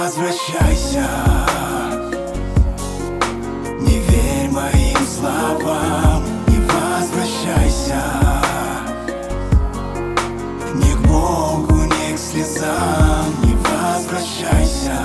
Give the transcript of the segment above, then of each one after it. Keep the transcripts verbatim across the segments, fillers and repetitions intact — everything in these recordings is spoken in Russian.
возвращайся, не верь моим словам, не возвращайся ни к Богу, ни к слезам, не возвращайся.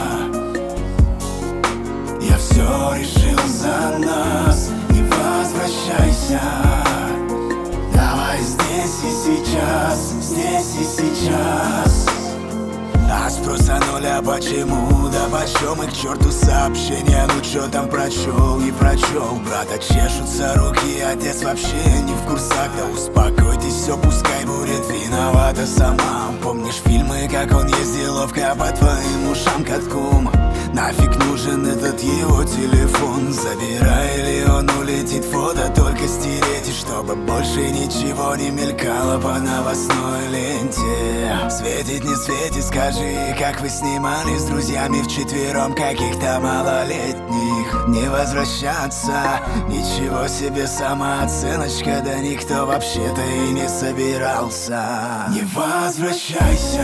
Я все решил за нас, не возвращайся. Давай здесь и сейчас, здесь и сейчас. А спроса нуля почему, да почем и к черту сообщения. Ну чё там прочел, не прочел, брата, чешутся руки. Отец вообще не в курсах, да успокойтесь, все пускай будет виновата сама. Помнишь фильмы, как он ездил ловко по твоим ушам катком? Нафиг нужен этот его телефон? Забирай или он улетит, фото только стереть, и чтобы больше ничего не мелькало по новостной ленте. Светит, не светит, скажи, как вы снимали с друзьями вчетвером каких-то малолетних? Не возвращаться, ничего себе самооценочка, да никто вообще-то и не собирался. Не возвращайся,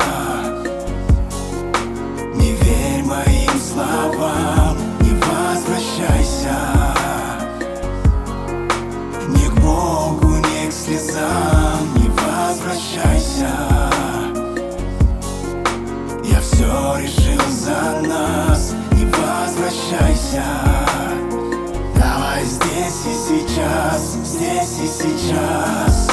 не верь моим словам, не возвращайся ни к Богу, ни к слезам, не возвращайся. Я все решил за нас, не возвращайся. Давай здесь и сейчас, здесь и сейчас.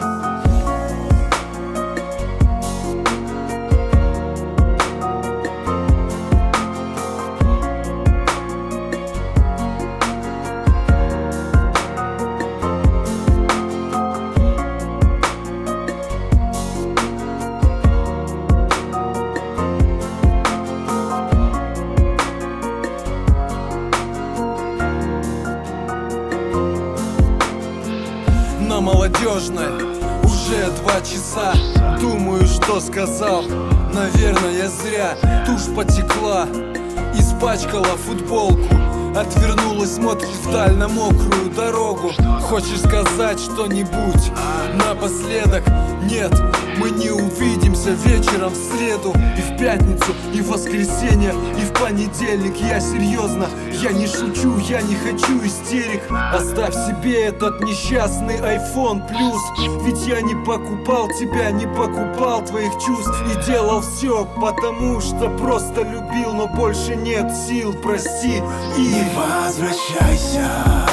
На Молодежной уже два часа. Думаю, что сказал, наверное, я зря. Тушь потекла, испачкала футболку. Отвернулась, смотрит вдаль на мокрую дорогу. Хочешь сказать что-нибудь напоследок? Нет, мы не увидимся вечером в среду и в пятницу, и в воскресенье, и в понедельник. Я серьезно, я не шучу, я не хочу истерик. Оставь себе этот несчастный iPhone плюс. Ведь я не покупал тебя, не покупал твоих чувств. И делал все, потому что просто любил, но больше нет сил, прости. И не возвращайся,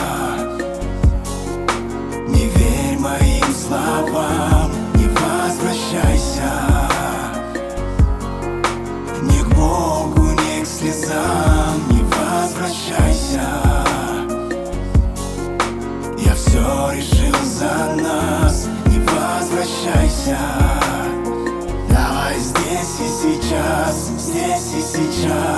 не верь моим словам, не возвращайся ни к Богу, ни к слезам, не возвращайся. Я все решил за нас, не возвращайся. Давай здесь и сейчас, здесь и сейчас.